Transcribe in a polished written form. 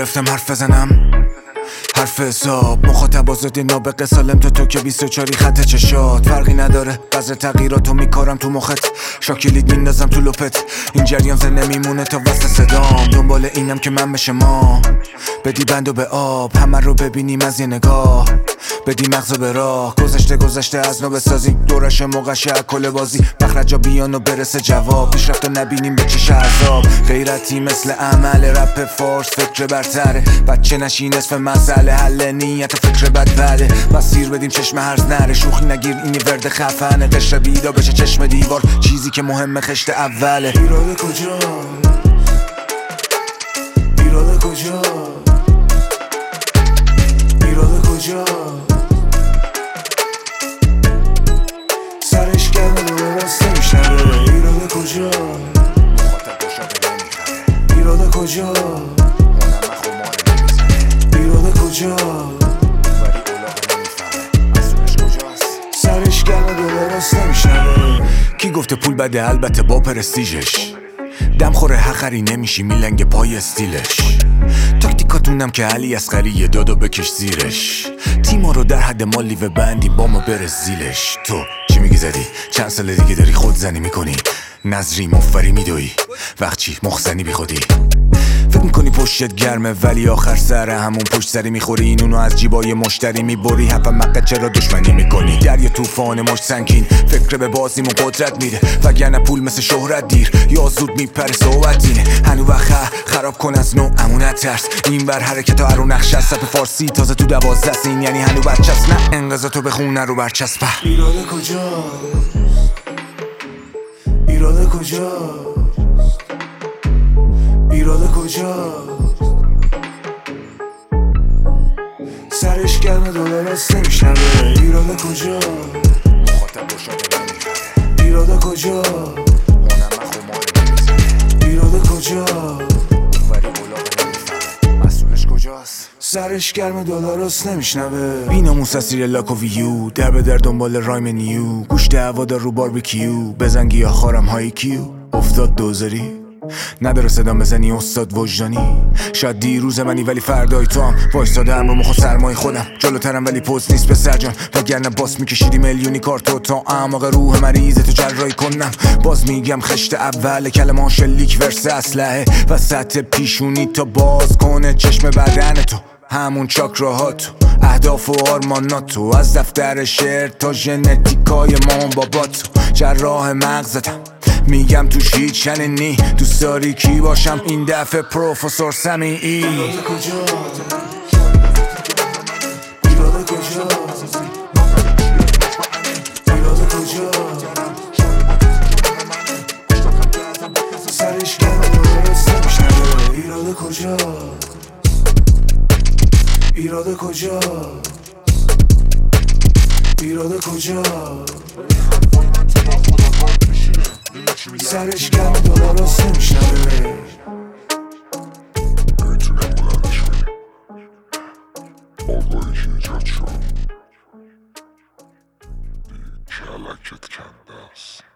گرفتم حرف بزنم، حرف حساب مخاطب آزادی نابغه سالم تو که 24 خط چشات فرقی نداره، بذر تغییراتو میکارم تو مخت، شاکلیت میندازم تو لپت، این جریان زنده میمونه تا وسط صدام، دنبال اینم که من بشه ما، بدی بندو به آب همه رو ببینیم از یه نگاه، بدی مغزو به راه، گذشته از نو بسازیم دورش موقعش کل بازی، مخرجا بیان و برسه جواب، پیشرفتو نبینیم به چش عذاب، غیرتی مثل عمل رپ فارس فکر برتره، بچه نشی نصف مسئله حل نیت و فکر بد بده، مسیر بدیم چشم هرز نره، شوخی نگیر اینی ورد خفنه، قشر بیدا بشه چشم دیوار، چیزی که مهمه خشت اوله. ایراده کجا؟ ایراده کجا؟ ایراده کجا؟ سرش گرمه دوباره راست نمیشنوه. ایراده کجا؟ ایراده کجا؟ ایراده کجا؟ سرش گرمه دوباره راست نمیشنوه. کی گفته پول بده؟ البته با پرستیژش، دم خوره حقری نمیشی میلنگ پای استیلش، تاکتیکاتونم که علی اصغری دادو بکش زیرش، تیما رو در حد مالی و بندی با ما برس زیلش. تو چی میگی زدی؟ چند سال دیگه داری خودزنی میکنی، نظری مفری میدوی، وقت چی مخزنی بی خودی، فکر میکنی پشتت گرمه ولی آخر سر همون پشت سری میخوری، این اونو از جیبای مشتری میبری، حفا مقه چرا دشمنی میکنی، دریا طوفان مشت سنگین، فکر به بازیمون قدرت میده، وگرنه پول مثل شهرت دیر یا زود میپره صحبت اینه، هنو وقت خراب کن از نوع امونت ترس، این بر حرکت ها رو نقش از سب فارسی تازه تو 12 این یعنی هنو برچسب، نه انقضا تو بخونه رو برچسبه. ایراده کجا؟ ایراده کجا؟ ایراده کجا؟ سرش گرمه دوباره راست نمیشنوه. ایراده کجا؟ ایراده کجا؟ ایراده کجا؟ سرش گرمه دلار راست نمیشنوه. بیناموس اسیر لاک و ویو، در به در دنبال رایم نیو، گوش دعوا دار رو باربیکیو، بزن گیاه خارم های کیو، افتاد دوزاری نداره صدا بزنی استاد وجدانی، شاید دیروز منی ولی فردای تو هم وایستاده هم رو مخو سرمای خودم، جلوترم ولی پوز نیست پسر جان، وگرنه باس میکشیدی میلیونی کارتو تا اعماق روح مریض تو جرایی کنم، باز میگم خشت اول کلمه شلیک ورس اسلحه وسط پیشونی تا باز کنه چشم بدن تو، همون چاکراهاتو اهداف و آرماناتو، از دفتر شعر تا ژنتیکای مامان باباتو، جراح مغزتم میگم توش هیچ شننی، دوست داری کی باشم این دفعه پروفسور سمیعی. ایراده کجا؟ ایراده کجا؟ ایراده کجا؟ سرش گرمه دوباره راست نمیشنوه. ایراده کجا؟ ایراده کجا؟ ایراده کجا؟ سرش گرمه دوباره راست نمیشنوه. نمیتونم بلندش کنیم، آگاهی که ایجاد شد کلکت کنده است.